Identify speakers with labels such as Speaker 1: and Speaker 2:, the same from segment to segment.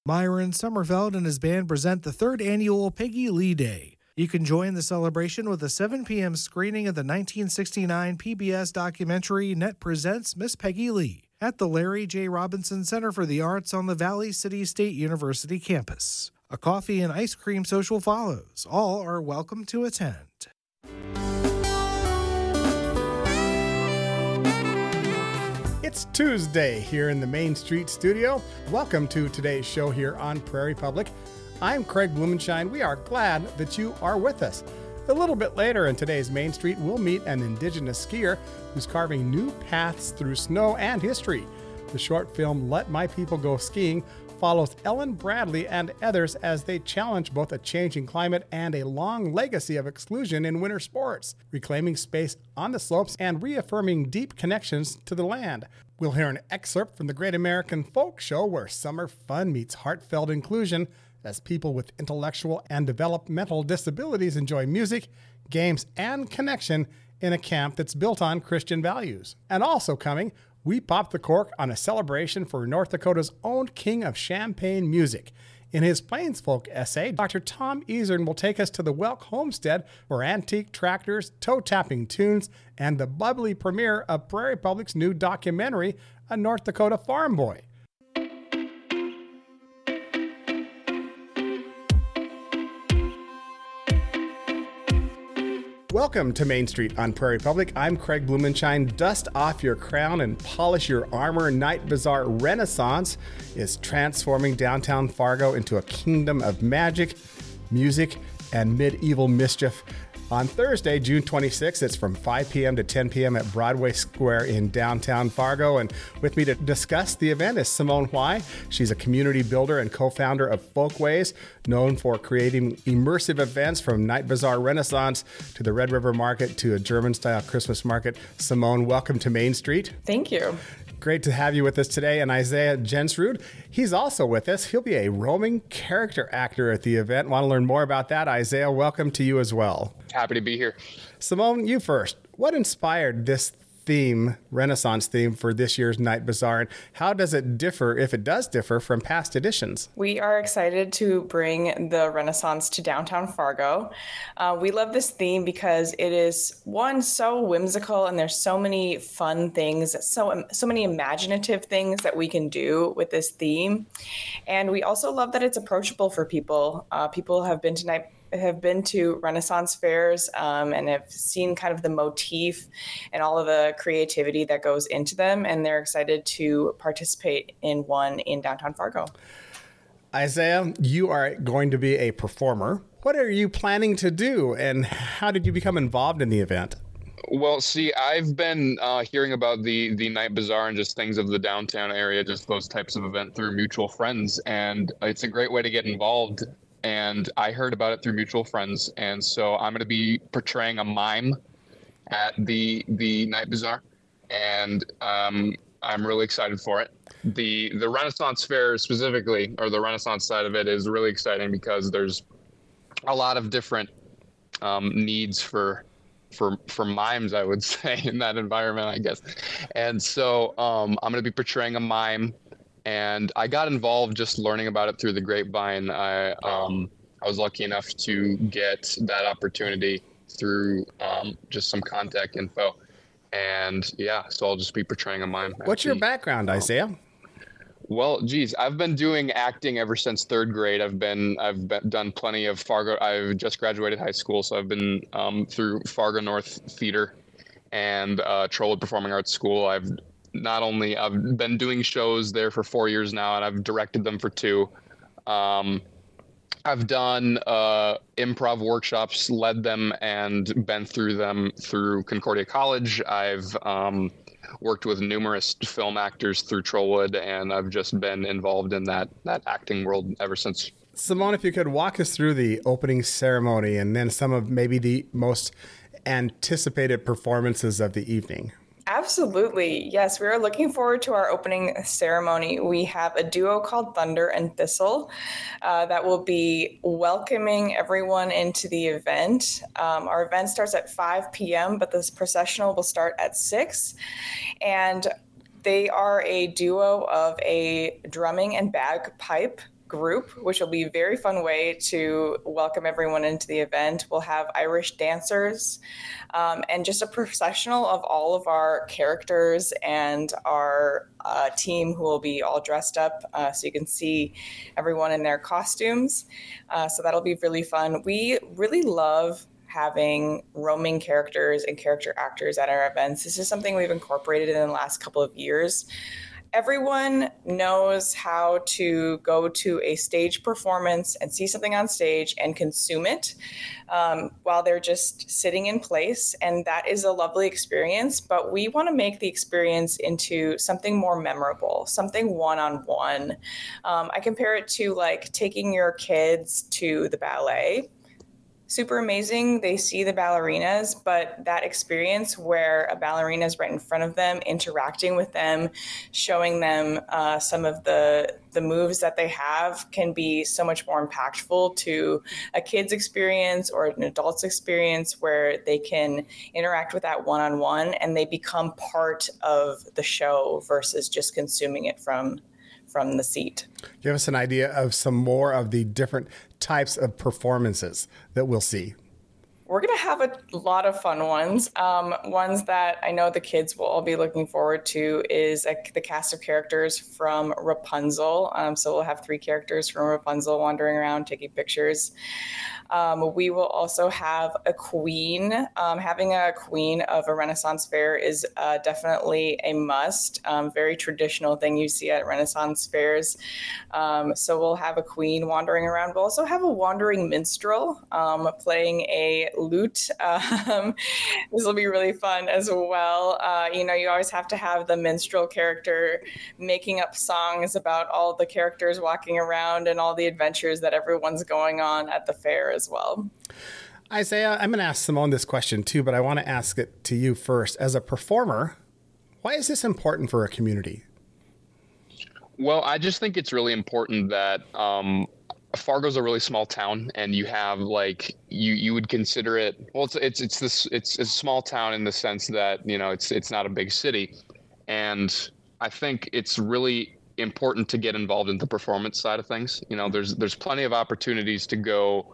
Speaker 1: Myron Sommerfeld and his band present the third annual Peggy Lee Day. You can join the celebration with a 7 p.m. screening of the 1969 PBS documentary Net Presents Miss Peggy Lee at the Larry J. Robinson Center for the Arts on the Valley City State University campus. A coffee and ice cream social follows. All are welcome to attend.
Speaker 2: It's Tuesday here in the Main Street studio. Welcome to today's show here on Prairie Public. I'm Craig Blumenshine. We are glad that you are with us. A little bit later in today's Main Street, we'll meet an Indigenous skier who's carving new paths through snow and history. The short film Let My People Go Skiing follows Ellen Bradley and others as they challenge both a changing climate and a long legacy of exclusion in winter sports, reclaiming space on the slopes and reaffirming deep connections to the land. We'll hear an excerpt from the Great American Folk Show where summer fun meets heartfelt inclusion as people with intellectual and developmental disabilities enjoy music, games, and connection in a camp that's built on Christian values. And also coming, we pop the cork on a celebration for North Dakota's own king of champagne music. In his Plains Folk essay, Dr. Tom Easern will take us to the Welk Homestead for antique tractors, toe-tapping tunes, and the bubbly premiere of Prairie Public's new documentary, A North Dakota Farm Boy. Welcome to Main Street on Prairie Public. I'm Craig Blumenshine. Dust off your crown and polish your armor. Night Bazaar Renaissance is transforming downtown Fargo into a kingdom of magic, music, and medieval mischief. On Thursday, June 26th, it's from 5 p.m. to 10 p.m. at Broadway Square in downtown Fargo. And with me to discuss the event is Simone Hwai. She's a community builder and co-founder of Folkways, known for creating immersive events from Night Bazaar Renaissance to the Red River Market to a German-style Christmas market. Simone, welcome to Main Street.
Speaker 3: Thank you.
Speaker 2: Great to have you with us today. And Isaiah Jensrud, he's also with us. He'll be a roaming character actor at the event. Want to learn more about that? Isaiah, welcome to you as well.
Speaker 4: Happy to be here.
Speaker 2: Simone, you first. What inspired this theme, Renaissance theme, for this year's Night Bazaar, and how does it differ, if it does differ, from past editions?
Speaker 3: We are excited to bring the Renaissance to downtown Fargo. We love this theme because it is, one, so whimsical, and there's so many fun things, so many imaginative things that we can do with this theme. And we also love that it's approachable for people. People have been to Renaissance fairs and have seen kind of the motif and all of the creativity that goes into them, and they're excited to participate in one in downtown Fargo.
Speaker 2: Isaiah, you are going to be a performer. What are you planning to do, and how did you become involved in the event?
Speaker 4: Well, see, I've been hearing about the Night Bazaar and just things of the downtown area, just those types of event through mutual friends, and it's a great way to get involved. And I heard about it through mutual friends. And so I'm going to be portraying a mime at the Night Bazaar. And I'm really excited for it. The Renaissance Fair specifically, or the Renaissance side of it, is really exciting because there's a lot of different needs for mimes, I would say, in that environment, I guess. And so I'm going to be portraying a mime. And I got involved just learning about it through the grapevine. I was lucky enough to get that opportunity through just some contact info. And yeah, so I'll just be portraying a mime.
Speaker 2: What's your background, Isaiah?
Speaker 4: Well, geez, I've been doing acting ever since third grade. I've done plenty of Fargo. I've just graduated high school, so I've been through Fargo North Theater and Trollwood Performing Arts School. I've been doing shows there for 4 years now, and I've directed them for 2. I've done improv workshops, led them, and been through them through Concordia College. I've worked with numerous film actors through Trollwood, and I've just been involved in that acting world ever since.
Speaker 2: Simone, if you could walk us through the opening ceremony and then some of maybe the most anticipated performances of the evening.
Speaker 3: Absolutely. Yes, we are looking forward to our opening ceremony. We have a duo called Thunder and Thistle that will be welcoming everyone into the event. Our event starts at 5 p.m., but this processional will start at 6. And they are a duo of a drumming and bagpipe group, which will be a very fun way to welcome everyone into the event. We'll have Irish dancers and just a processional of all of our characters and our team who will be all dressed up, so you can see everyone in their costumes. So that'll be really fun. We really love having roaming characters and character actors at our events. This is something we've incorporated in the last couple of years. Everyone knows how to go to a stage performance and see something on stage and consume it while they're just sitting in place. And that is a lovely experience, but we want to make the experience into something more memorable, something one-on-one. I compare it to like taking your kids to the ballet. Super amazing. They see the ballerinas, but that experience where a ballerina is right in front of them, interacting with them, showing them some of the moves that they have can be so much more impactful to a kid's experience or an adult's experience where they can interact with that one-on-one and they become part of the show versus just consuming it from the seat.
Speaker 2: Give us an idea of some more of the different types of performances that we'll see.
Speaker 3: We're going to have a lot of fun ones. Ones that I know the kids will all be looking forward to is the cast of characters from Rapunzel. So we'll have 3 characters from Rapunzel wandering around taking pictures. We will also have a queen. Having a queen of a Renaissance fair is definitely a must. Very traditional thing you see at Renaissance fairs. So we'll have a queen wandering around. We'll also have a wandering minstrel playing a lute. This will be really fun as well. You always have to have the minstrel character making up songs about all the characters walking around and all the adventures that everyone's going on at the fair as well.
Speaker 2: Isaiah, I'm going to ask Simone this question too, but I want to ask it to you first. As a performer, why is this important for a community?
Speaker 4: Well, I just think it's really important that Fargo's a really small town, and you have you would consider it. Well, it's a small town in the sense that it's not a big city, and I think it's really important to get involved in the performance side of things. There's plenty of opportunities to go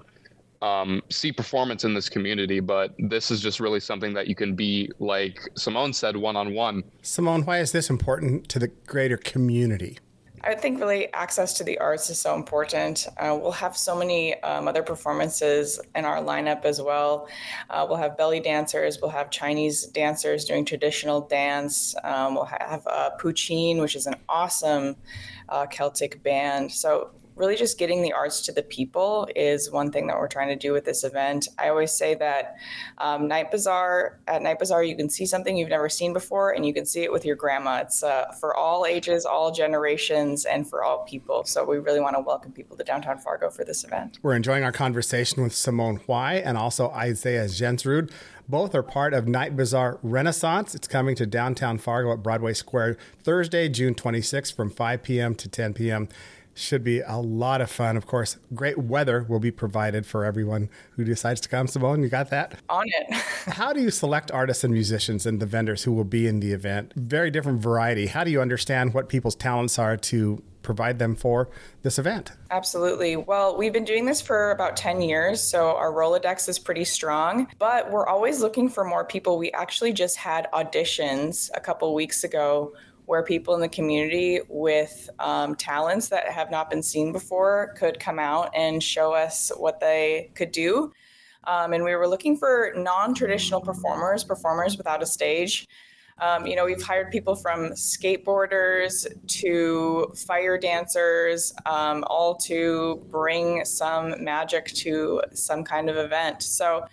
Speaker 4: see performance in this community, but this is just really something that you can be, like Simone said, one-on-one.
Speaker 2: Simone, why is this important to the greater community?
Speaker 3: I think really access to the arts is so important. We'll have so many other performances in our lineup as well. We'll have belly dancers. We'll have Chinese dancers doing traditional dance. We'll have Puccin, which is an awesome Celtic band. So really just getting the arts to the people is one thing that we're trying to do with this event. I always say that at Night Bazaar, you can see something you've never seen before, and you can see it with your grandma. It's for all ages, all generations, and for all people. So we really want to welcome people to downtown Fargo for this event.
Speaker 2: We're enjoying our conversation with Simone Huai and also Isaiah Jensrud. Both are part of Night Bazaar Renaissance. It's coming to downtown Fargo at Broadway Square Thursday, June 26th from 5 p.m. to 10 p.m. Should be a lot of fun. Of course, great weather will be provided for everyone who decides to come. Simone, you got that?
Speaker 3: On it.
Speaker 2: How do you select artists and musicians and the vendors who will be in the event? Very different variety. How do you understand what people's talents are to provide them for this event?
Speaker 3: Absolutely. Well, we've been doing this for about 10 years, so our Rolodex is pretty strong, but we're always looking for more people. We actually just had auditions a couple weeks ago where people in the community with talents that have not been seen before could come out and show us what they could do. And we were looking for non-traditional performers without a stage. We've hired people from skateboarders to fire dancers, all to bring some magic to some kind of event. So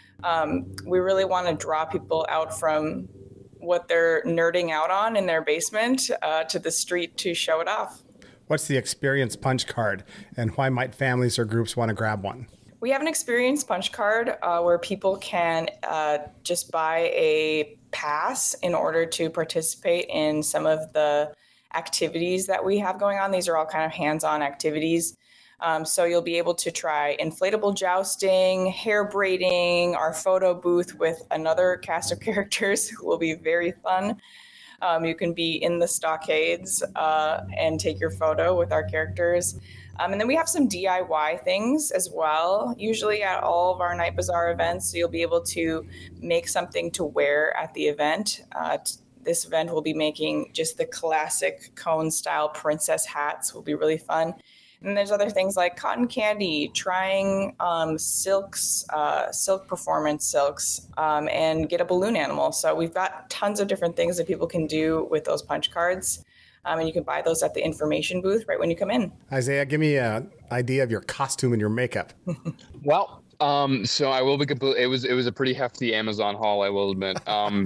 Speaker 3: we really want to draw people out from what they're nerding out on in their basement to the street to show it off.
Speaker 2: What's the experience punch card, and why might families or groups want to grab one?
Speaker 3: We have an experience punch card where people can just buy a pass in order to participate in some of the activities that we have going on. These are all kind of hands-on activities. So you'll be able to try inflatable jousting, hair braiding, our photo booth with another cast of characters who will be very fun. You can be in the stockades and take your photo with our characters. And then we have some DIY things as well, usually at all of our Night Bazaar events. So you'll be able to make something to wear at the event. This event will be making just the classic cone style princess hats. Will be really fun. And there's other things like cotton candy, trying silks, silk performance silks, and get a balloon animal. So we've got tons of different things that people can do with those punch cards. And you can buy those at the information booth right when you come in.
Speaker 2: Isaiah, give me an idea of your costume and your makeup.
Speaker 4: Well, so I will be complete. It was a pretty hefty Amazon haul, I will admit.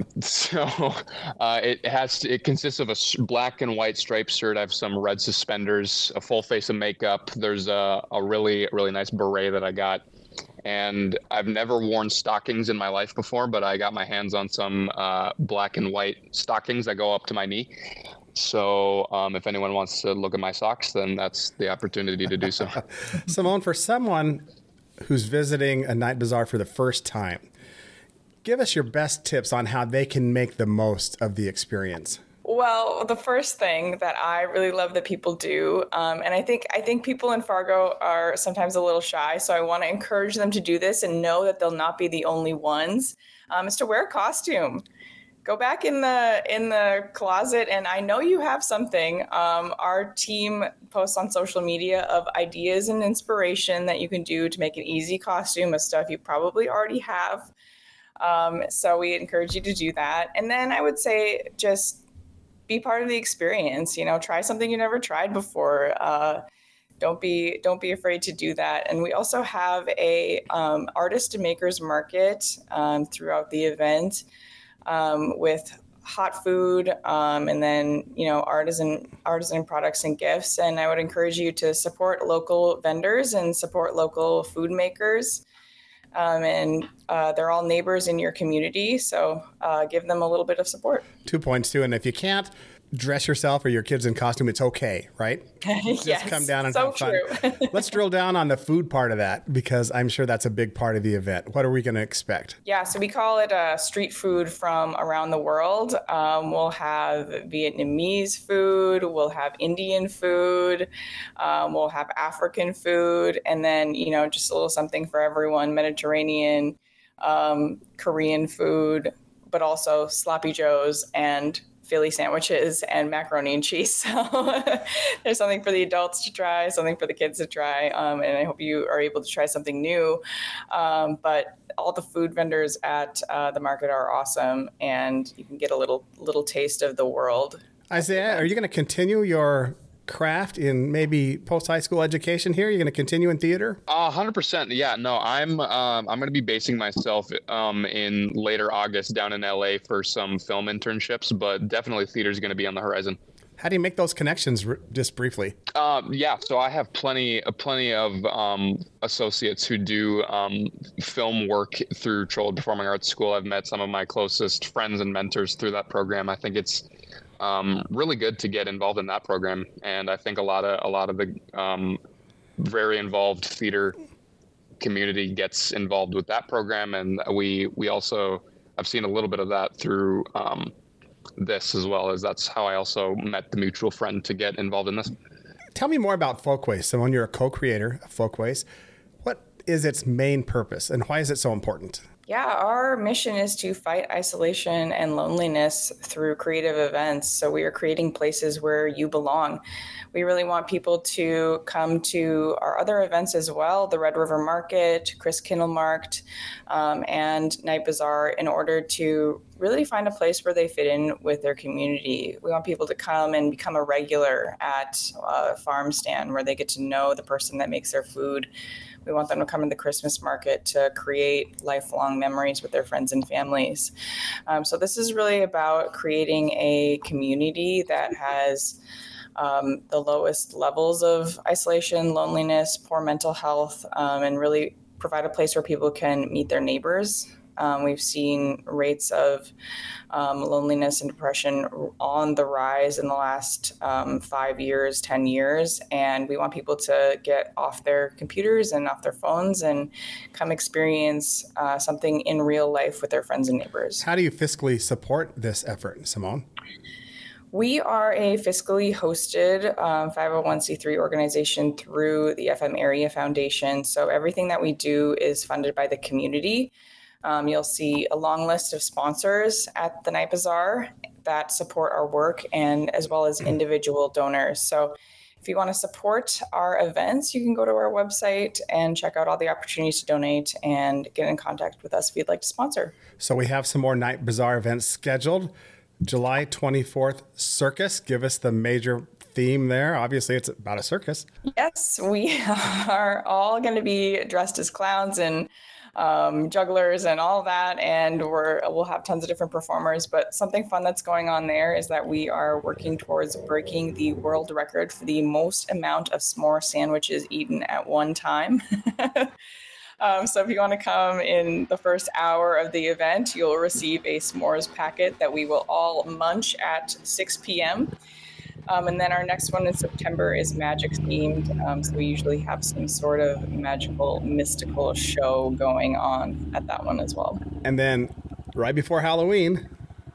Speaker 4: It consists of a black and white striped shirt. I have some red suspenders, a full face of makeup. There's a really nice beret that I got, and I've never worn stockings in my life before, but I got my hands on some black and white stockings that go up to my knee. So if anyone wants to look at my socks, then that's the opportunity to do so.
Speaker 2: Simone, for someone who's visiting a Night Bazaar for the first time, give us your best tips on how they can make the most of the experience.
Speaker 3: Well, the first thing that I really love that people do, and I think people in Fargo are sometimes a little shy, so I want to encourage them to do this and know that they'll not be the only ones, is to wear a costume. Go back in the closet, and I know you have something. Our team posts on social media of ideas and inspiration that you can do to make an easy costume of stuff you probably already have. So we encourage you to do that. And then I would say just be part of the experience. Try something you never tried before. Don't be afraid to do that. And we also have a artist and makers market throughout the event. With hot food, and then, artisan products and gifts. And I would encourage you to support local vendors and support local food makers. And they're all neighbors in your community. So give them a little bit of support.
Speaker 2: 2 points too. And if you can't dress yourself or your kids in costume, it's okay, right?
Speaker 3: Yes,
Speaker 2: just come down and
Speaker 3: so
Speaker 2: have fun.
Speaker 3: True.
Speaker 2: Let's drill down on the food part of that, because I'm sure that's a big part of the event. What are we going to expect?
Speaker 3: Yeah, so we call it street food from around the world. We'll have Vietnamese food, we'll have Indian food, we'll have African food, and then, just a little something for everyone, Mediterranean, Korean food, but also sloppy joes and Philly sandwiches and macaroni and cheese. So there's something for the adults to try, something for the kids to try. And I hope you are able to try something new. But all the food vendors at the market are awesome, and you can get a little taste of the world.
Speaker 2: Isaiah, are you going to continue your craft in maybe post-high school education here? You're going to continue in theater?
Speaker 4: 100%. Yeah, no, I'm going to be basing myself in later August down in LA for some film internships, but definitely theater is going to be on the horizon.
Speaker 2: How do you make those connections, just briefly?
Speaker 4: Yeah, so I have plenty of associates who do film work through Trollwood Performing Arts School. I've met some of my closest friends and mentors through that program. I think it's really good to get involved in that program, and I think a lot of the very involved theater community gets involved with that program, and we also I've seen a little bit of that through this as well, as that's how I also met the mutual friend to get involved in this.
Speaker 2: Tell me more about Folkways. Simone, you're a co-creator of Folkways. What is its main purpose, and why is it so important?
Speaker 3: Yeah, our mission is to fight isolation and loneliness through creative events. So we are creating places where you belong. We really want people to come to our other events as well, the Red River Market, Christkindl Markt, and Night Bazaar, in order to really find a place where they fit in with their community. We want people to come and become a regular at a farm stand where they get to know the person that makes their food. We want them to come to the Christmas market to create lifelong memories with their friends and families. So this is really about creating a community that has the lowest levels of isolation, loneliness, poor mental health, and really provide a place where people can meet their neighbors. We've seen rates of loneliness and depression on the rise in the last 5 years, 10 years. And we want people to get off their computers and off their phones and come experience something in real life with their friends and neighbors.
Speaker 2: How do you fiscally support this effort, Simone?
Speaker 3: We are a fiscally hosted 501c3 organization through the FM Area Foundation. So everything that we do is funded by the community. You'll see a long list of sponsors at the Night Bazaar that support our work, and as well as individual donors. So if you want to support our events, you can go to our website and check out all the opportunities to donate and get in contact with us if you'd like to sponsor.
Speaker 2: So we have some more Night Bazaar events scheduled. July 24th, circus. Give us the major theme there. Obviously, it's about a circus.
Speaker 3: Yes, we are all going to be dressed as clowns and jugglers and all that, and we'll have tons of different performers. But something fun that's going on there is that we are working towards breaking the world record for the most amount of s'more sandwiches eaten at one time. So if you want to come in the first hour of the event, you'll receive a s'mores packet that we will all munch at 6 p.m. And then our next one in September is magic themed. So we usually have some sort of magical, mystical show going on at that one as well.
Speaker 2: And then right before Halloween.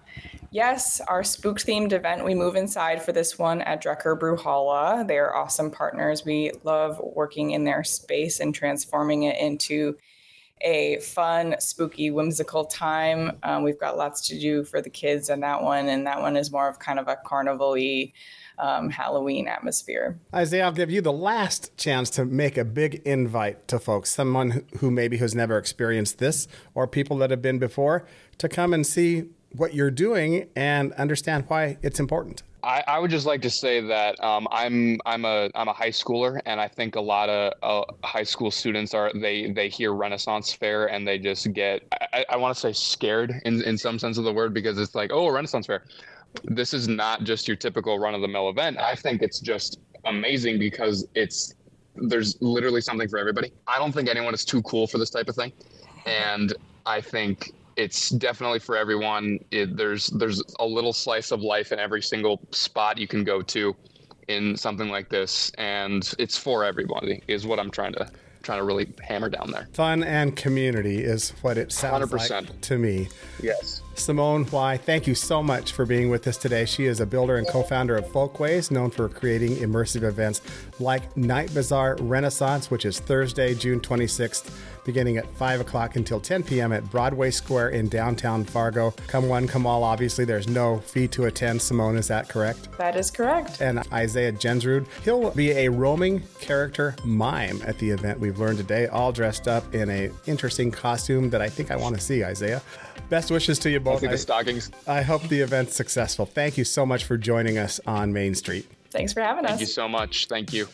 Speaker 3: Yes, our spook themed event, we move inside for this one at Drecker Brewhalla. They are awesome partners. We love working in their space and transforming it into a fun, spooky, whimsical time. We've got lots to do for the kids in that one, and that one is more of kind of a carnival-y Halloween atmosphere.
Speaker 2: Isaiah, I'll give you the last chance to make a big invite to folks, someone who maybe has never experienced this, or people that have been before, to come and see what you're doing and understand why it's important.
Speaker 4: I would just like to say that I'm a high schooler, and I think a lot of high school students they hear Renaissance Fair and they just get I want to say scared in some sense of the word, because it's like, oh, a Renaissance Fair. This is not just your typical run-of-the-mill event. I think it's just amazing because there's literally something for everybody. I don't think anyone is too cool for this type of thing, and I think it's definitely for everyone. There's a little slice of life in every single spot you can go to in something like this, and it's for everybody is what I'm trying to really hammer down there.
Speaker 2: Fun and community is what it sounds
Speaker 4: 100%.
Speaker 2: like to me.
Speaker 4: Yes.
Speaker 2: Simone Why, thank you so much for being with us today. She is a builder and co-founder of Folkways, known for creating immersive events like Night Bazaar Renaissance, which is Thursday, June 26th, beginning at 5 o'clock until 10 p.m. at Broadway Square in downtown Fargo. Come one, come all. Obviously, there's no fee to attend. Simone, is that correct?
Speaker 3: That is correct.
Speaker 2: And Isaiah Jensrud, he'll be a roaming character mime at the event we've learned today, all dressed up in a interesting costume that I think I want to see, Isaiah. Best wishes to you both.
Speaker 4: The stockings.
Speaker 2: I hope the event's successful. Thank you so much for joining us on Main Street.
Speaker 3: Thanks for having us.
Speaker 4: Thank you so much. Thank you.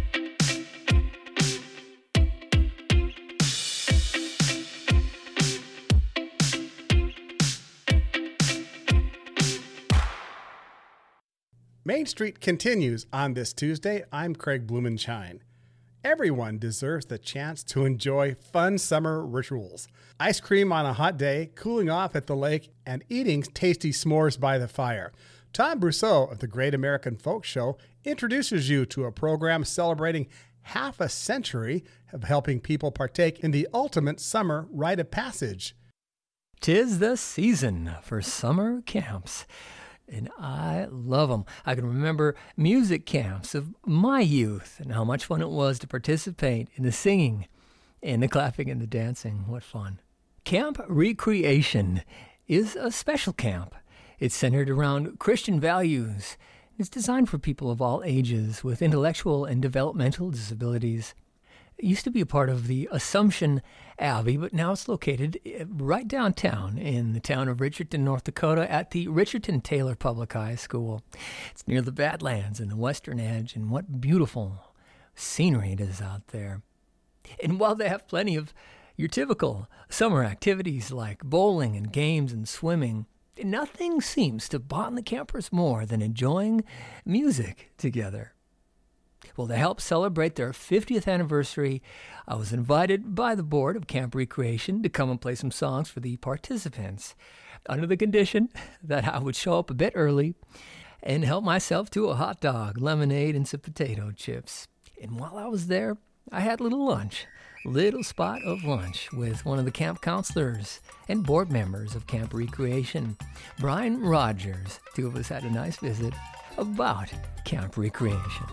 Speaker 2: Main Street continues on this Tuesday. I'm Craig Blumenshine. Everyone deserves the chance to enjoy fun summer rituals. Ice cream on a hot day, cooling off at the lake, and eating tasty s'mores by the fire. Tom Brousseau of the Great American Folk Show introduces you to a program celebrating half a century of helping people partake in the ultimate summer rite of passage.
Speaker 5: 'Tis the season for summer camps, and I love them. I can remember music camps of my youth and how much fun it was to participate in the singing and the clapping and the dancing. What fun. Camp Recreation is a special camp. It's centered around Christian values. It's designed for people of all ages with intellectual and developmental disabilities. It used to be a part of the Assumption Abbey, but now it's located right downtown in the town of Richardton, North Dakota, at the Richardton Taylor Public High School. It's near the Badlands and the Western Edge, and what beautiful scenery it is out there. And while they have plenty of your typical summer activities like bowling and games and swimming, nothing seems to bond the campers more than enjoying music together. Well, to help celebrate their 50th anniversary, I was invited by the board of Camp Recreation to come and play some songs for the participants, under the condition that I would show up a bit early and help myself to a hot dog, lemonade, and some potato chips. And while I was there, I had a little lunch. little spot of lunch with one of the camp counselors and board members of Camp Recreation, Brian Rogers. Two of us had a nice visit about Camp Recreation.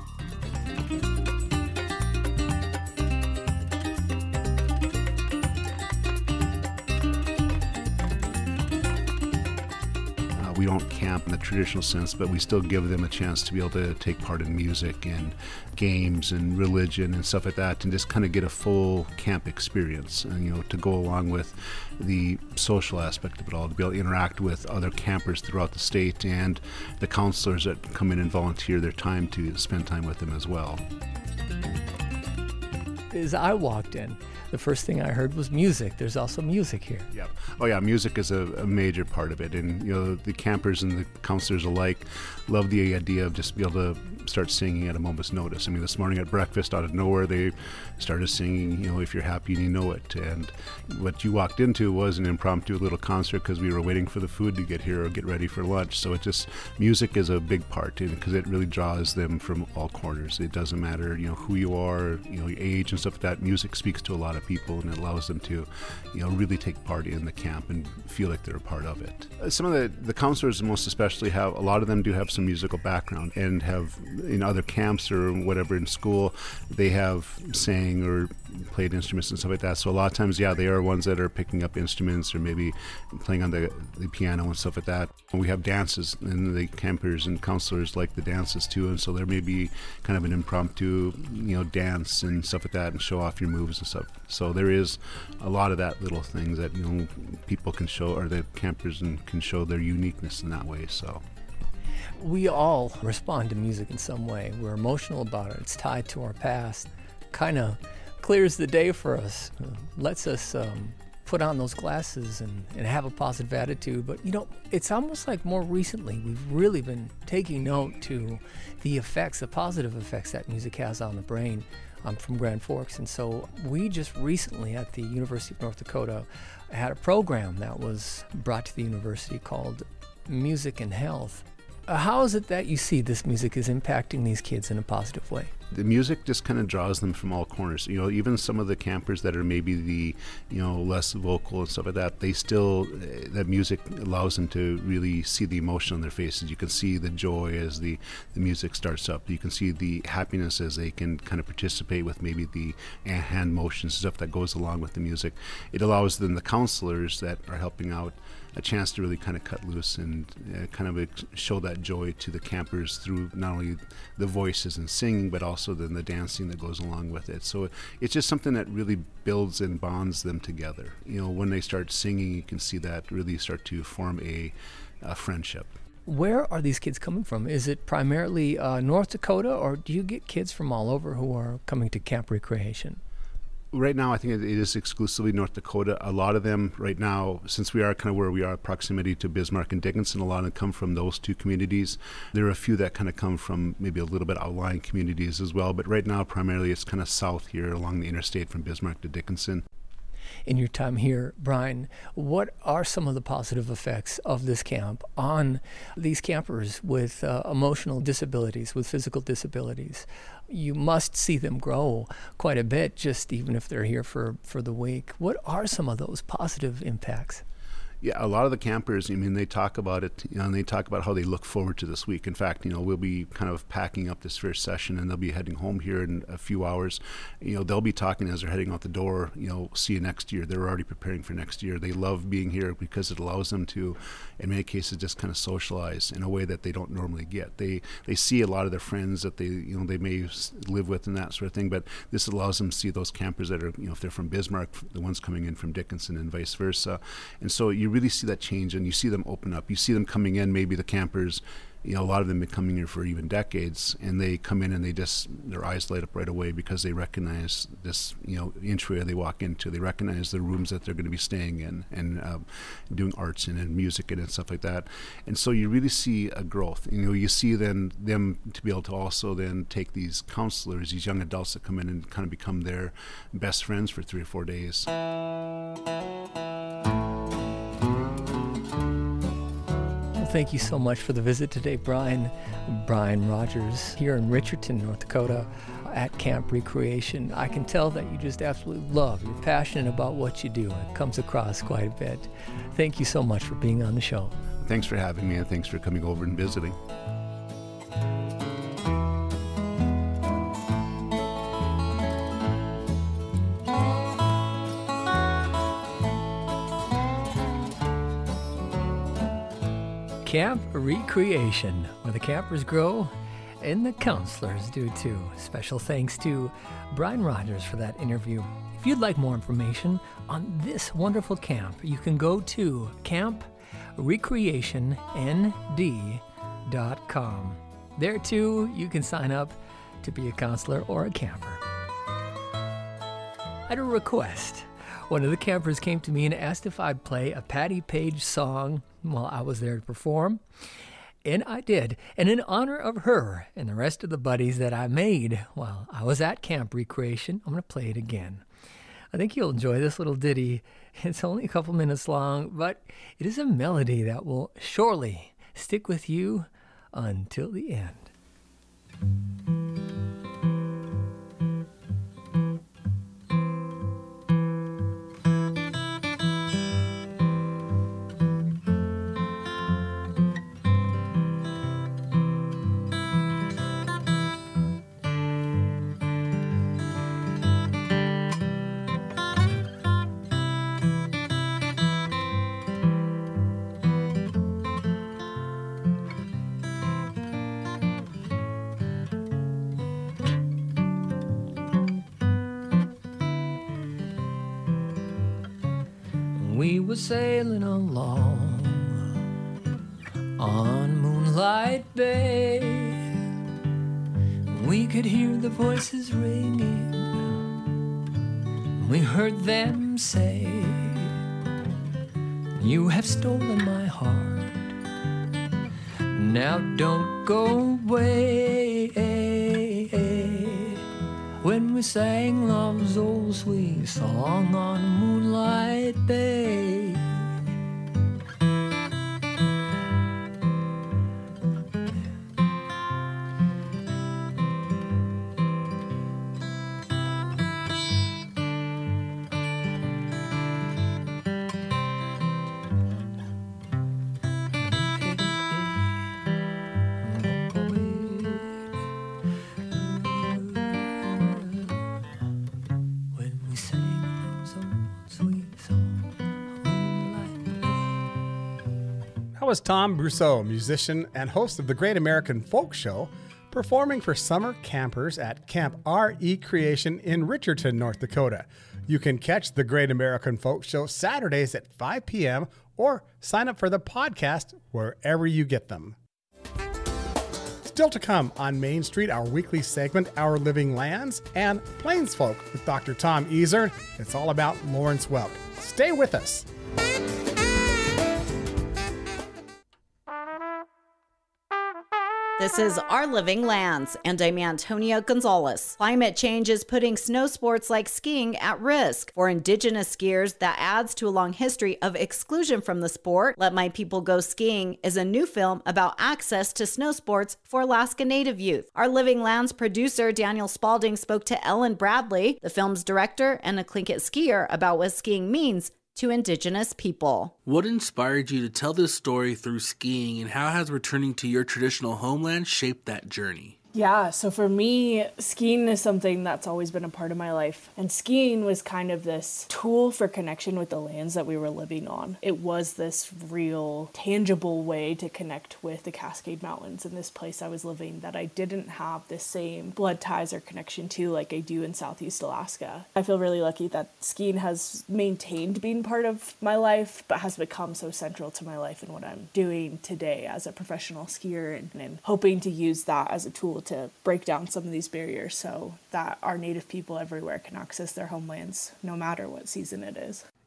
Speaker 6: We don't camp in the traditional sense, but we still give them a chance to be able to take part in music and games and religion and stuff like that, and just kind of get a full camp experience, and to go along with the social aspect of it all, to be able to interact with other campers throughout the state and the counselors that come in and volunteer their time to spend time with them as well.
Speaker 5: As I walked in, the first thing I heard was music. There's also music here.
Speaker 6: Yeah. Oh yeah, music is a major part of it, and the campers and the counselors alike love the idea of just be able to start singing at a moment's notice. I mean, this morning at breakfast, out of nowhere, they started singing, If You're Happy and You Know It. And what you walked into was an impromptu little concert because we were waiting for the food to get here or get ready for lunch. So music is a big part, because it really draws them from all corners. It doesn't matter, who you are, your age and stuff like that. Music speaks to a lot of people, and it allows them to, really take part in the camp and feel like they're a part of it. Some of the counselors, most especially, a lot of them do have some musical background and have, in other camps or whatever in school, they have sang or played instruments and stuff like that. So a lot of times, they are ones that are picking up instruments or maybe playing on the piano and stuff like that. And we have dances, and the campers and counselors like the dances too, and so there may be kind of an impromptu, dance and stuff like that, and show off your moves and stuff. So there is a lot of that little things that people can show, or the campers can show their uniqueness in that way. So
Speaker 5: we all respond to music in some way. We're emotional about it. It's tied to our past. Kind of clears the day for us, lets us put on those glasses and have a positive attitude. But it's almost like more recently we've really been taking note to the effects, the positive effects that music has on the brain. I'm from Grand Forks, and so we just recently at the University of North Dakota had a program that was brought to the university called Music and Health. How is it that you see this music is impacting these kids in a positive way?
Speaker 6: The music just kind of draws them from all corners. Even some of the campers that are maybe the, less vocal and stuff like that, they still, that music allows them to really see the emotion on their faces. You can see the joy as the music starts up. You can see the happiness as they can kind of participate with maybe the hand motions, stuff that goes along with the music. It allows then the counselors that are helping out a chance to really kind of cut loose and kind of show that joy to the campers through not only the voices and singing, but also then the dancing that goes along with it. So it's just something that really builds and bonds them together. When they start singing, you can see that really start to form a friendship.
Speaker 5: Where are these kids coming from? Is it primarily North Dakota, or do you get kids from all over who are coming to Camp Recreation?
Speaker 6: Right now, I think it is exclusively North Dakota. A lot of them right now, since we are kind of where we are, proximity to Bismarck and Dickinson, a lot of them come from those two communities. There are a few that kind of come from maybe a little bit outlying communities as well, but right now, primarily, it's kind of south here along the interstate from Bismarck to Dickinson.
Speaker 5: In your time here, Brian, what are some of the positive effects of this camp on these campers with emotional disabilities, with physical disabilities? You must see them grow quite a bit, just even if they're here for the week. What are some of those positive impacts?
Speaker 6: Yeah, a lot of the campers, they talk about it, and they talk about how they look forward to this week. In fact, we'll be kind of packing up this first session, and they'll be heading home here in a few hours. They'll be talking as they're heading out the door, see you next year. They're already preparing for next year. They love being here because it allows them to, in many cases, just kind of socialize in a way that they don't normally get. They see a lot of their friends that they may live with and that sort of thing, but this allows them to see those campers that are, if they're from Bismarck, the ones coming in from Dickinson and vice versa. And so you really see that change, and you see them open up. You see them coming in, maybe the campers, a lot of them have been coming here for even decades, and they come in and their eyes light up right away because they recognize this, entry they walk into. They recognize the rooms that they're going to be staying in and doing arts and music and stuff like that. And so you really see a growth. You see then them to be able to also then take these counselors, these young adults that come in and kind of become their best friends for 3 or 4 days.
Speaker 5: Thank you so much for the visit today, Brian Rogers, here in Richardson, North Dakota. at Camp Recreation. I can tell that you just absolutely love, you're passionate about what you do. It comes across quite a bit. Thank you so much for being on the show.
Speaker 6: Thanks for having me, and thanks for coming over and visiting.
Speaker 5: Camp Recreation, where the campers grow and the counselors do too. Special thanks to Brian Rogers for that interview. If you'd like more information on this wonderful camp, you can go to camprecreationd.com. There too, you can sign up to be a counselor or a camper. At a request, one of the campers came to me and asked if I'd play a Patti Page song while I was there to perform. And I did. And in honor of her and the rest of the buddies that I made while I was at Camp Recreation, I'm going to play it again. I think you'll enjoy this little ditty. It's only a couple minutes long, but it is a melody that will surely stick with you until the end. We were sailing along on Moonlight Bay. We could hear the voices ringing. We heard them say, "You have stolen my heart. Now don't go away." When we sang love's old sweet song on Moonlight Bay.
Speaker 2: That was Tom Brousseau, musician and host of the Great American Folk Show, performing for summer campers at Camp Recreation in Richardson, North Dakota. You can catch the Great American Folk Show Saturdays at 5 p.m. or sign up for the podcast wherever you get them. Still to come on Main Street, our weekly segment, Our Living Lands, and Plains Folk with Dr. Tom Ezer. It's all about Lawrence Welk. Stay with us.
Speaker 7: This is Our Living Lands, and I'm Antonia Gonzalez. Climate change is putting snow sports like skiing at risk. For Indigenous skiers, that adds to a long history of exclusion from the sport. Let My People Go Skiing is a new film about access to snow sports for Alaska Native youth. Our Living Lands producer Daniel Spalding spoke to Ellen Bradley, the film's director and a Tlingit skier, about what skiing means to Indigenous people.
Speaker 8: What inspired you to tell this story through skiing, and how has returning to your traditional homeland shaped that journey?
Speaker 9: Yeah, so for me, skiing is something that's always been a part of my life. And skiing was kind of this tool for connection with the lands that we were living on. It was this real, tangible way to connect with the Cascade Mountains in this place I was living that I didn't have the same blood ties or connection to like I do in Southeast Alaska. I feel really lucky that skiing has maintained being part of my life, but has become so central to my life and what I'm doing today as a professional skier, and hoping to use that as a tool to break down some of these barriers so that our Native people everywhere can access their homelands no matter what season it is.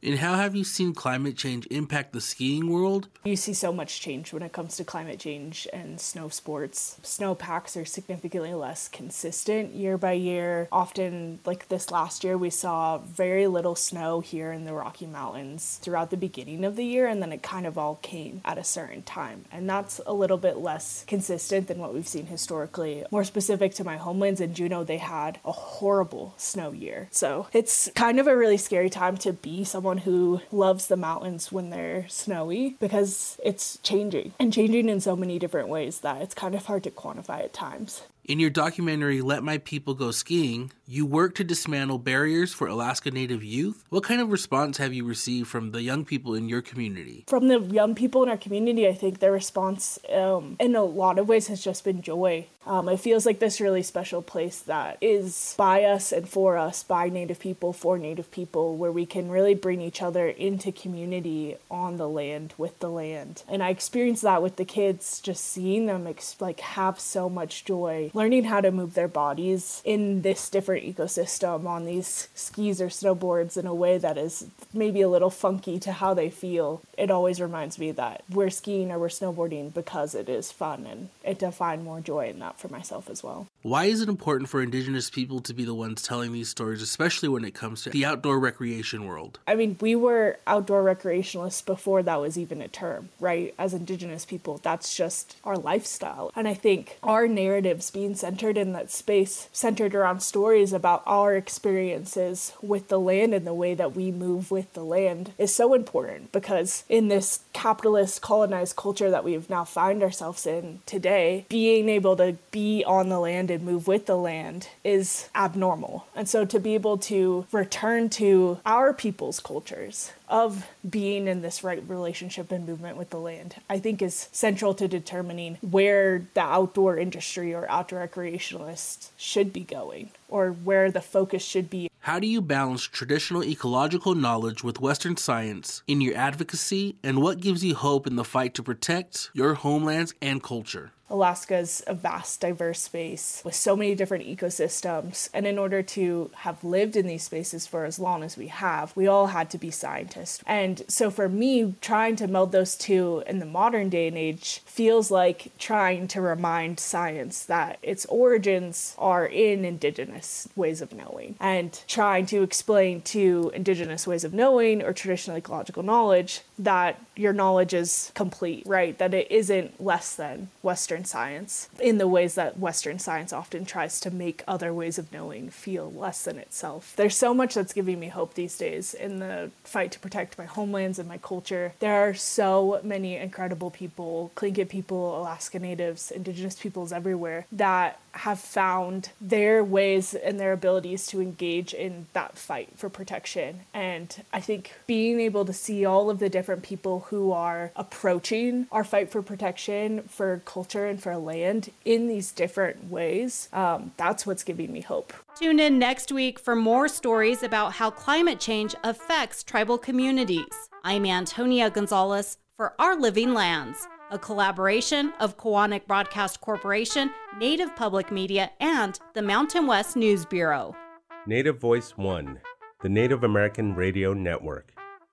Speaker 8: And how have you seen climate change impact the skiing world?
Speaker 9: You see so much change when it comes to climate change and snow sports. Snowpacks are significantly less consistent year by year. Often, like this last year, we saw very little snow here in the Rocky Mountains throughout the beginning of the year, and then it kind of all came at a certain time. And that's a little bit less consistent than what we've seen historically. More specific to my homelands in Juneau, they had a horrible snow year. So it's kind of a really scary time to be someone who loves the mountains when they're snowy, because it's changing in so many different ways that it's kind of hard to quantify at times.
Speaker 8: In your documentary, Let My People Go Skiing, you work to dismantle barriers for Alaska Native youth. What kind of response have you received from the young people in your community?
Speaker 9: From the young people in our community, I think their response in a lot of ways has just been joy. It feels like this really special place that is by us and for us, by Native people, for Native people, where we can really bring each other into community on the land, with the land. And I experienced that with the kids, just seeing them have so much joy, learning how to move their bodies in this different ecosystem on these skis or snowboards in a way that is maybe a little funky to how they feel. It always reminds me that we're skiing or we're snowboarding because it is fun, and to find more joy in that for myself as well.
Speaker 8: Why is it important for Indigenous people to be the ones telling these stories, especially when it comes to the outdoor recreation world?
Speaker 9: I mean, we were outdoor recreationalists before that was even a term, right? As Indigenous people, that's just our lifestyle. And I think our narratives being centered in that space, centered around stories about our experiences with the land and the way that we move with the land, is so important, because in this capitalist colonized culture that we've now found ourselves in today, being able to be on the land and move with the land is abnormal. And so to be able to return to our people's cultures of being in this right relationship and movement with the land, I think is central to determining where the outdoor industry or outdoor recreationalists should be going, or where the focus should be.
Speaker 8: How do you balance traditional ecological knowledge with Western science in your advocacy, and what gives you hope in the fight to protect your homelands and culture?
Speaker 9: Alaska's a vast, diverse space with so many different ecosystems. And in order to have lived in these spaces for as long as we have, we all had to be scientists. And so for me, trying to meld those two in the modern day and age feels like trying to remind science that its origins are in Indigenous ways of knowing, and trying to explain to Indigenous ways of knowing or traditional ecological knowledge that your knowledge is complete, right? That it isn't less than Western science in the ways that Western science often tries to make other ways of knowing feel less than itself. There's so much that's giving me hope these days in the fight to protect my homelands and my culture. There are so many incredible people, Tlingit people, Alaska Natives, Indigenous peoples everywhere that have found their ways and their abilities to engage in that fight for protection. And I think being able to see all of the different people who are approaching our fight for protection, for culture and for land in these different ways, that's what's giving me hope.
Speaker 7: Tune in next week for more stories about how climate change affects tribal communities. I'm Antonia Gonzalez for Our Living Lands, a collaboration of Koahnic Broadcast Corporation, Native Public Media, and the Mountain West News Bureau.
Speaker 10: Native Voice One, the Native American Radio Network.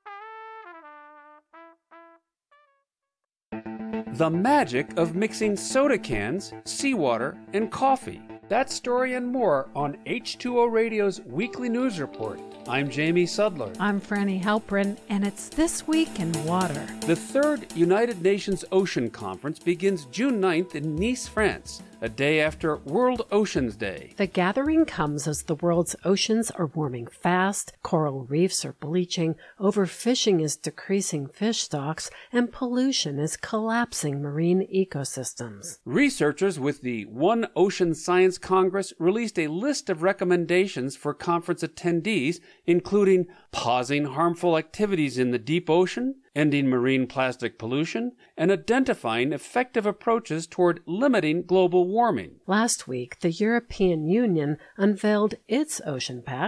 Speaker 11: The magic of mixing soda cans, seawater, and coffee. That story and more on H2O Radio's weekly news report. I'm Jamie Sudler.
Speaker 12: I'm Franny Halprin, and it's This Week in Water.
Speaker 11: The third United Nations Ocean Conference begins June 9th in Nice, France, a day after World Oceans Day.
Speaker 12: The gathering comes as the world's oceans are warming fast, coral reefs are bleaching, overfishing is decreasing fish stocks, and pollution is collapsing marine ecosystems.
Speaker 11: Researchers with the One Ocean Science Congress released a list of recommendations for conference attendees, including pausing harmful activities in the deep ocean, ending marine plastic pollution, and identifying effective approaches toward limiting global warming.
Speaker 12: Last week, the European Union unveiled its Ocean Pact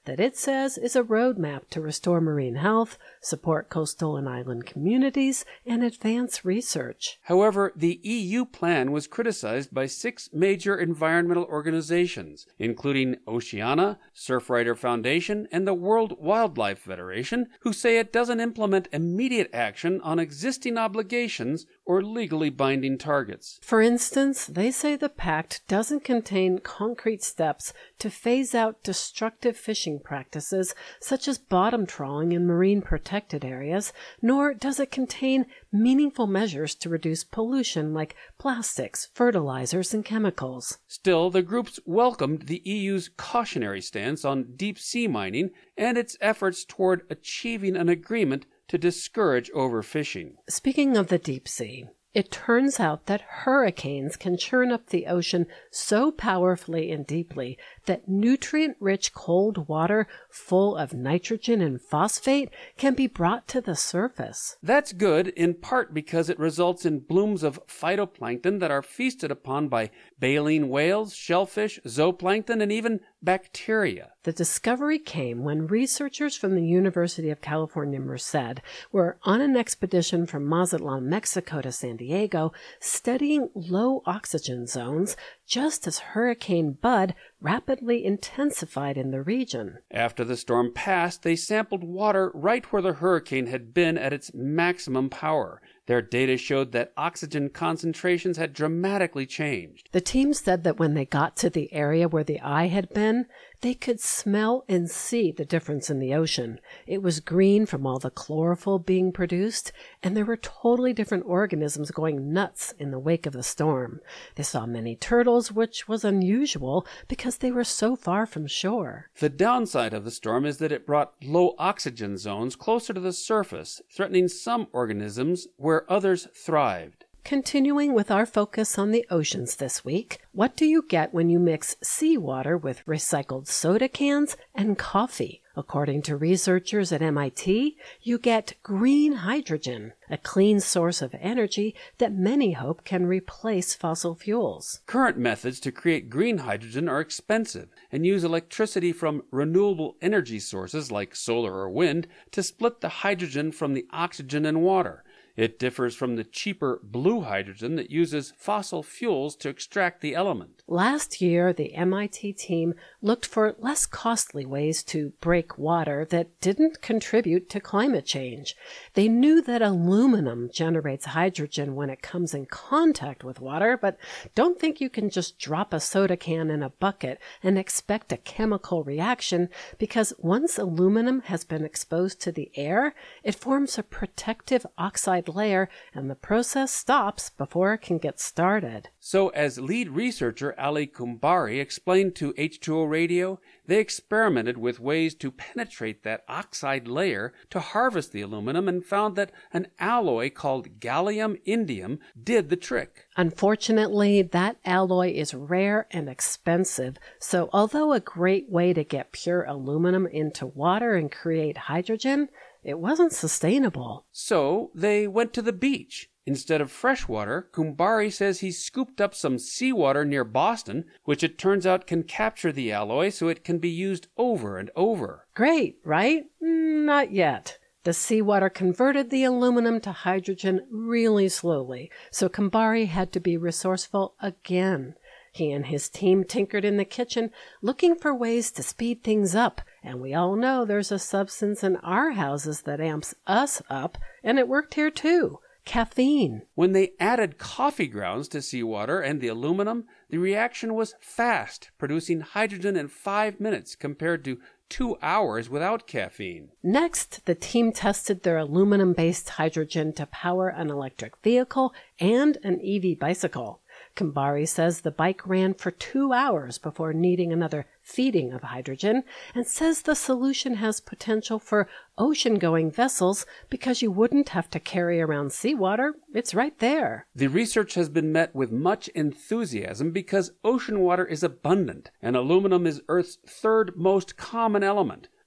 Speaker 12: that it says is a roadmap to restore marine health, support coastal and island communities, and advance research.
Speaker 11: However, the EU plan was criticized by 6 major environmental organizations, including Oceana, Surfrider Foundation, and the World Wildlife Federation, who say it doesn't implement immediate action on existing obligations or legally binding targets.
Speaker 12: For instance, they say the pact doesn't contain concrete steps to phase out destructive fishing practices such as bottom trawling in marine protected areas, nor does it contain meaningful measures to reduce pollution like plastics, fertilizers, and chemicals.
Speaker 11: Still, the groups welcomed the EU's cautionary stance on deep-sea mining and its efforts toward achieving an agreement to discourage overfishing.
Speaker 12: Speaking of the deep sea, it turns out that hurricanes can churn up the ocean so powerfully and deeply that nutrient-rich cold water full of nitrogen and phosphate can be brought to the surface.
Speaker 11: That's good, in part because it results in blooms of phytoplankton that are feasted upon by baleen whales, shellfish, zooplankton, and even bacteria.
Speaker 12: The discovery came when researchers from the University of California, Merced, were on an expedition from Mazatlan, Mexico to San Diego, studying low oxygen zones just as Hurricane Bud rapidly intensified in the region.
Speaker 11: After the storm passed, they sampled water right where the hurricane had been at its maximum power. Their data showed that oxygen concentrations had dramatically changed.
Speaker 12: The team said that when they got to the area where the eye had been, they could smell and see the difference in the ocean. It was green from all the chlorophyll being produced, and there were totally different organisms going nuts in the wake of the storm. They saw many turtles, which was unusual because they were so far from shore.
Speaker 11: The downside of the storm is that it brought low oxygen zones closer to the surface, threatening some organisms where others thrived.
Speaker 12: Continuing with our focus on the oceans this week, what do you get when you mix seawater with recycled soda cans and coffee? According to researchers at MIT, you get green hydrogen, a clean source of energy that many hope can replace fossil fuels.
Speaker 11: Current methods to create green hydrogen are expensive and use electricity from renewable energy sources like solar or wind to split the hydrogen from the oxygen and water. It differs from the cheaper blue hydrogen that uses fossil fuels to extract the element.
Speaker 12: Last year, the MIT team looked for less costly ways to break water that didn't contribute to climate change. They knew that aluminum generates hydrogen when it comes in contact with water, but don't think you can just drop a soda can in a bucket and expect a chemical reaction, because once aluminum has been exposed to the air, it forms a protective oxide layer, and the process stops before it can get started.
Speaker 11: So, as lead researcher Ali Kumbari explained to H2O Radio, they experimented with ways to penetrate that oxide layer to harvest the aluminum and found that an alloy called gallium indium did the trick.
Speaker 12: Unfortunately, that alloy is rare and expensive, so although a great way to get pure aluminum into water and create hydrogen, it wasn't sustainable.
Speaker 11: So they went to the beach. Instead of fresh water, Kumbari says he scooped up some seawater near Boston, which it turns out can capture the alloy so it can be used over and over.
Speaker 12: Great, right? Not yet. The seawater converted the aluminum to hydrogen really slowly, so Kumbari had to be resourceful again. He and his team tinkered in the kitchen, looking for ways to speed things up, and we all know there's a substance in our houses that amps us up, and it worked here too. Caffeine.
Speaker 11: When they added coffee grounds to seawater and the aluminum, the reaction was fast, producing hydrogen in 5 minutes compared to 2 hours without caffeine.
Speaker 12: Next, the team tested their aluminum-based hydrogen to power an electric vehicle and an EV bicycle. Kumbari says the bike ran for 2 hours before needing another feeding of hydrogen, and says the solution has potential for ocean-going vessels because you wouldn't have to carry around seawater. It's right there.
Speaker 11: The research has been met with much enthusiasm because ocean water is abundant, and aluminum is Earth's third most common element.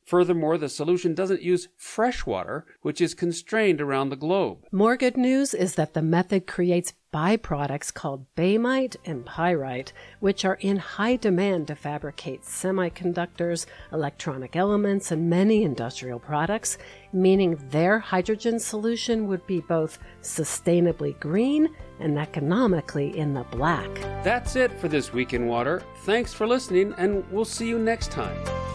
Speaker 11: Furthermore, the solution doesn't use fresh water, which is constrained around the globe.
Speaker 12: More good news is that the method creates byproducts called baymite and pyrite, which are in high demand to fabricate semiconductors, electronic elements, and many industrial products, meaning their hydrogen solution would be both sustainably green and economically in the black.
Speaker 11: That's it for this Week in Water. Thanks for listening, and we'll see you next time.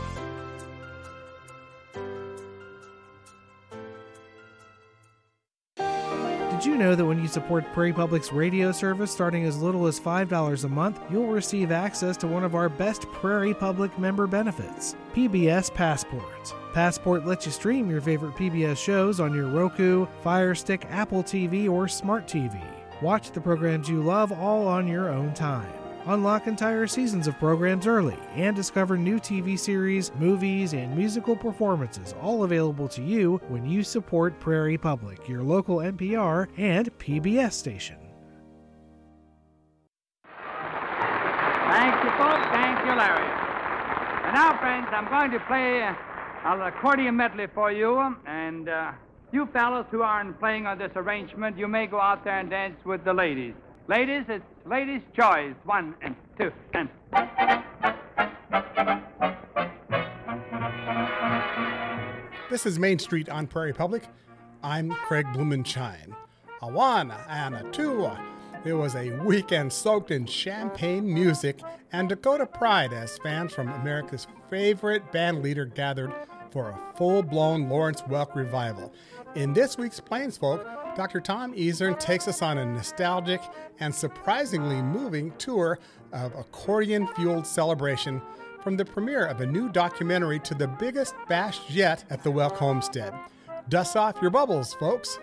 Speaker 1: Did you know that when you support Prairie Public's radio service starting as little as $5 a month, you'll receive access to one of our best Prairie Public member benefits, PBS Passport. Passport lets you stream your favorite PBS shows on your Roku, Fire Stick, Apple TV, or Smart TV. Watch the programs you love all on your own time. Unlock entire seasons of programs early and discover new TV series, movies, and musical performances, all available to you when you support Prairie Public, your local NPR and PBS station.
Speaker 13: Thank you, folks. Thank you, Larry. And now, friends, I'm going to play an accordion medley for you, and you fellows who aren't playing on this arrangement, you may go out there and dance with the ladies. Ladies, it's ladies' choice. 1 and 2 and...
Speaker 2: This is Main Street on Prairie Public. I'm Craig Blumenshine. A 1 and a 2. It was a weekend soaked in champagne music and Dakota pride as fans from America's favorite band leader gathered for a full-blown Lawrence Welk revival. In this week's Plains Folk, Dr. Tom Easern takes us on a nostalgic and surprisingly moving tour of accordion-fueled celebration from the premiere of a new documentary to the biggest bash yet at the Welk homestead. Dust off your bubbles, folks.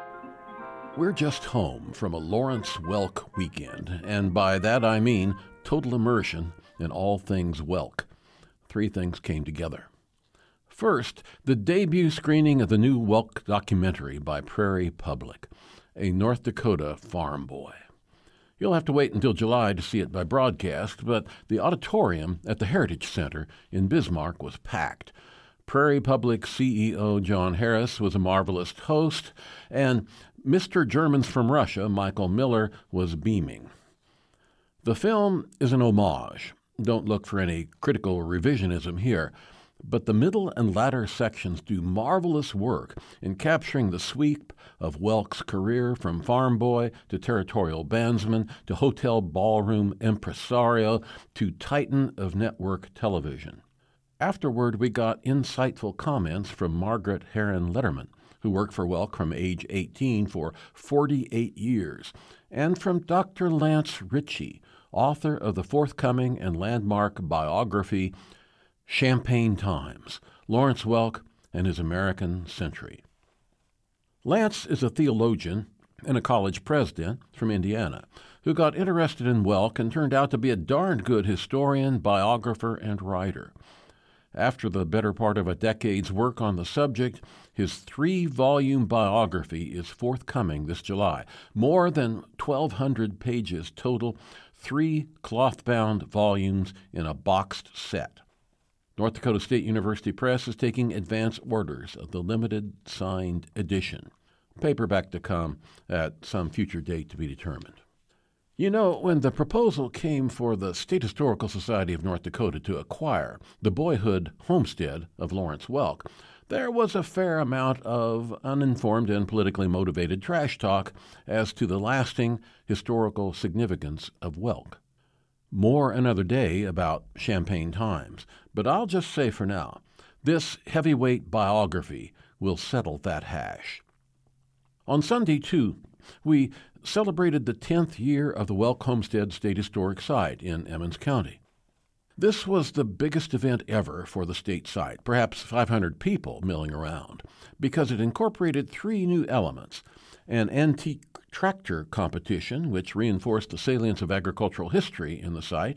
Speaker 14: We're just home from a Lawrence Welk weekend, and by that I mean total immersion in all things Welk. 3 things came together. First, the debut screening of the new Welk documentary by Prairie Public, a North Dakota farm boy. You'll have to wait until July to see it by broadcast, but the auditorium at the Heritage Center in Bismarck was packed. Prairie Public CEO John Harris was a marvelous host, and Mr. Germans from Russia, Michael Miller, was beaming. The film is an homage. Don't look for any critical revisionism here. But the middle and latter sections do marvelous work in capturing the sweep of Welk's career from farm boy to territorial bandsman to hotel ballroom impresario to titan of network television. Afterward, we got insightful comments from Margaret Heron Letterman, who worked for Welk from age 18 for 48 years, and from Dr. Lance Ritchie, author of the forthcoming and landmark biography Champagne Times, Lawrence Welk and His American Century. Lance is a theologian and a college president from Indiana who got interested in Welk and turned out to be a darned good historian, biographer, and writer. After the better part of a decade's work on the subject, his 3-volume biography is forthcoming this July. More than 1,200 pages total, 3 cloth-bound volumes in a boxed set. North Dakota State University Press is taking advance orders of the limited signed edition. Paperback to come at some future date to be determined. You know, when the proposal came for the State Historical Society of North Dakota to acquire the boyhood homestead of Lawrence Welk, there was a fair amount of uninformed and politically motivated trash talk as to the lasting historical significance of Welk. More another day about Champagne Times, but I'll just say for now, this heavyweight biography will settle that hash. On Sunday, too, we celebrated the 10th year of the Welk Homestead State Historic Site in Emmons County. This was the biggest event ever for the state site, perhaps 500 people milling around, because it incorporated 3 new elements: an antique tractor competition, which reinforced the salience of agricultural history in the site,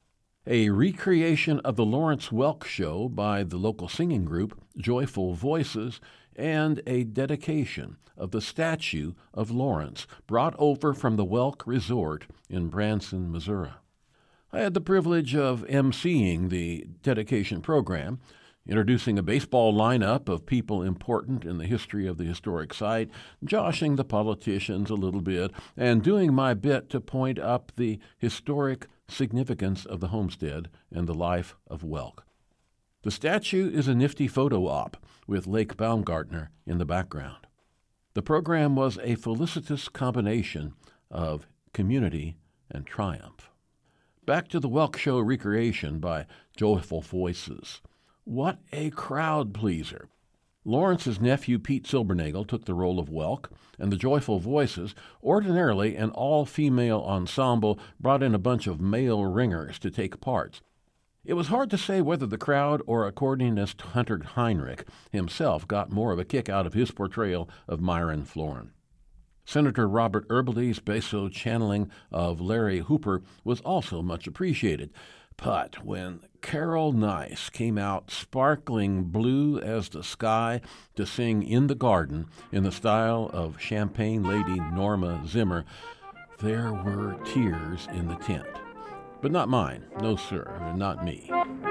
Speaker 14: a recreation of the Lawrence Welk Show by the local singing group Joyful Voices, and a dedication of the statue of Lawrence, brought over from the Welk Resort in Branson, Missouri. I had the privilege of emceeing the dedication program. introducing a baseball lineup of people important in the history of the historic site, joshing the politicians a little bit, and doing my bit to point up the historic significance of the homestead and the life of Welk. The statue is a nifty photo op with Lake Baumgartner in the background. The program was a felicitous combination of community and triumph. Back to the Welk Show Recreation by Joyful Voices. What a crowd pleaser. Lawrence's nephew Pete Silbernagel took the role of Welk, and the Joyful Voices, ordinarily an all-female ensemble, brought in a bunch of male ringers to take parts. It was hard to say whether the crowd or accordionist Hunter Heinrich himself got more of a kick out of his portrayal of Myron Florin. Senator Robert Erbely's basso channeling of Larry Hooper was also much appreciated. But when Carol Nice came out sparkling blue as the sky to sing In the Garden in the style of Champagne Lady Norma Zimmer, there were tears in the tent. But not mine. No, sir, not me.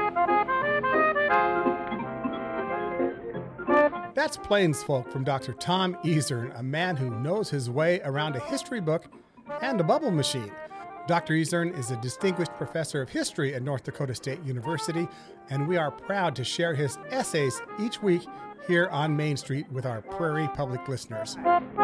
Speaker 2: That's Plains Folk from Dr. Tom Ezern, a man who knows his way around a history book and a bubble machine. Dr. Ezern is a distinguished professor of history at North Dakota State University, and we are proud to share his essays each week here on Main Street with our Prairie Public listeners.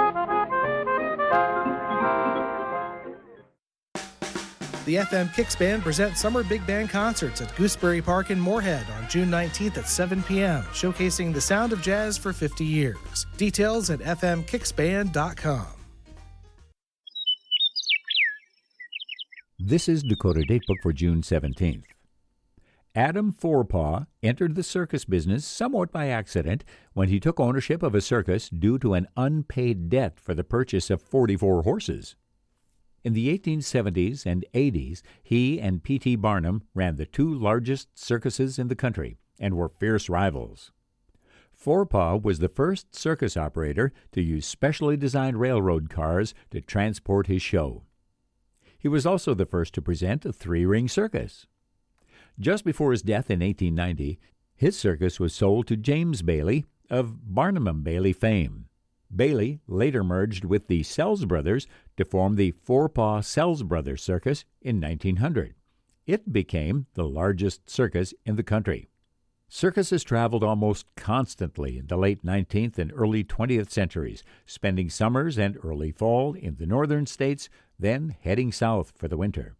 Speaker 1: The FM Kicks Band presents Summer Big Band Concerts at Gooseberry Park in Moorhead on June 19th at 7 p.m., showcasing the sound of jazz for 50 years. Details at fmkicksband.com.
Speaker 15: This is Dakota Datebook for June 17th. Adam Forepaugh entered the circus business somewhat by accident when he took ownership of a circus due to an unpaid debt for the purchase of 44 horses. In the 1870s and 80s, he and P.T. Barnum ran the two largest circuses in the country and were fierce rivals. Forepaugh was the first circus operator to use specially designed railroad cars to transport his show. He was also the first to present a three-ring circus. Just before his death in 1890, his circus was sold to James Bailey of Barnum and Bailey fame. Bailey later merged with the Sells Brothers to form the Forepaugh Sells Brothers Circus in 1900. It became the largest circus in the country. Circuses traveled almost constantly in the late 19th and early 20th centuries, spending summers and early fall in the northern states, then heading south for the winter.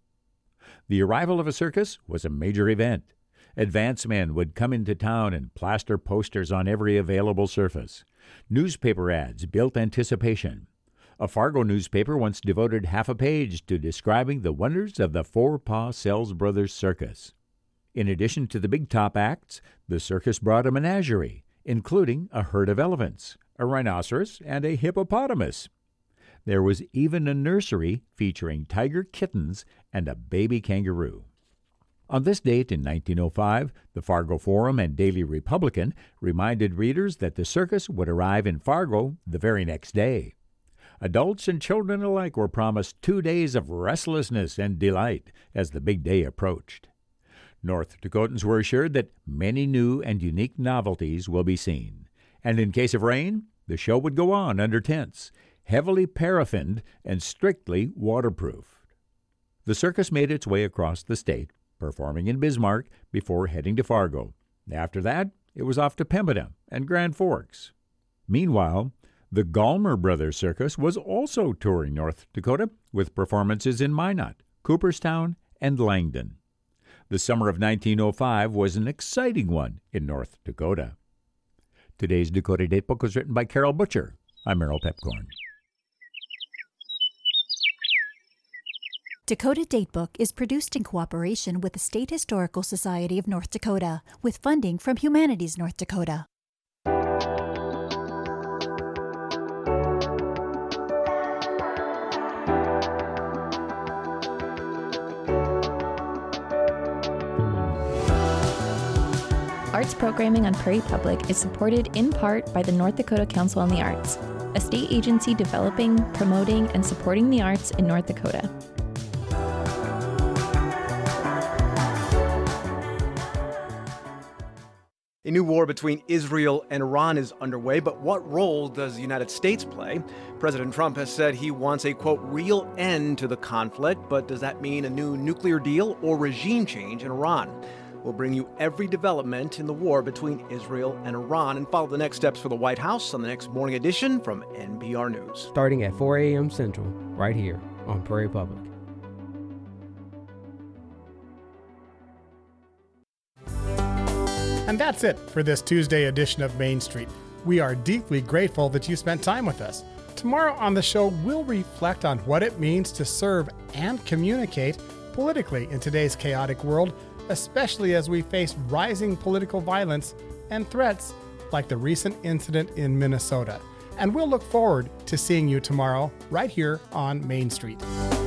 Speaker 15: The arrival of a circus was a major event. Advance men would come into town and plaster posters on every available surface. Newspaper ads built anticipation. A Fargo newspaper once devoted half a page to describing the wonders of the Forepaugh Sells Brothers Circus. In addition to the big top acts, the circus brought a menagerie, including a herd of elephants, a rhinoceros, and a hippopotamus. There was even a nursery featuring tiger kittens and a baby kangaroo. On this date in 1905, the Fargo Forum and Daily Republican reminded readers that the circus would arrive in Fargo the very next day. Adults and children alike were promised 2 days of restlessness and delight as the big day approached. North Dakotans were assured that many new and unique novelties will be seen, and in case of rain, the show would go on under tents, heavily paraffined and strictly waterproofed. The circus made its way across the state, performing in Bismarck before heading to Fargo. After that, it was off to Pembina and Grand Forks. Meanwhile, the Gallmer Brothers Circus was also touring North Dakota with performances in Minot, Cooperstown, and Langdon. The summer of 1905 was an exciting one in North Dakota. Today's Dakota Datebook was written by Carol Butcher. I'm Merrill Pepcorn.
Speaker 16: Dakota Datebook is produced in cooperation with the State Historical Society of North Dakota, with funding from Humanities North Dakota.
Speaker 17: Arts programming on Prairie Public is supported in part by the North Dakota Council on the Arts, a state agency developing, promoting, and supporting the arts in North Dakota.
Speaker 18: A new war between Israel and Iran is underway, but what role does the United States play? President Trump has said he wants a, quote, real end to the conflict, but does that mean a new nuclear deal or regime change in Iran? We'll bring you every development in the war between Israel and Iran and follow the next steps for the White House on the next morning edition from NPR News.
Speaker 19: Starting at 4 a.m. Central, right here on Prairie Public.
Speaker 2: And that's it for this Tuesday edition of Main Street. We are deeply grateful that you spent time with us. Tomorrow on the show, we'll reflect on what it means to serve and communicate politically in today's chaotic world, especially as we face rising political violence and threats like the recent incident in Minnesota. And we'll look forward to seeing you tomorrow right here on Main Street.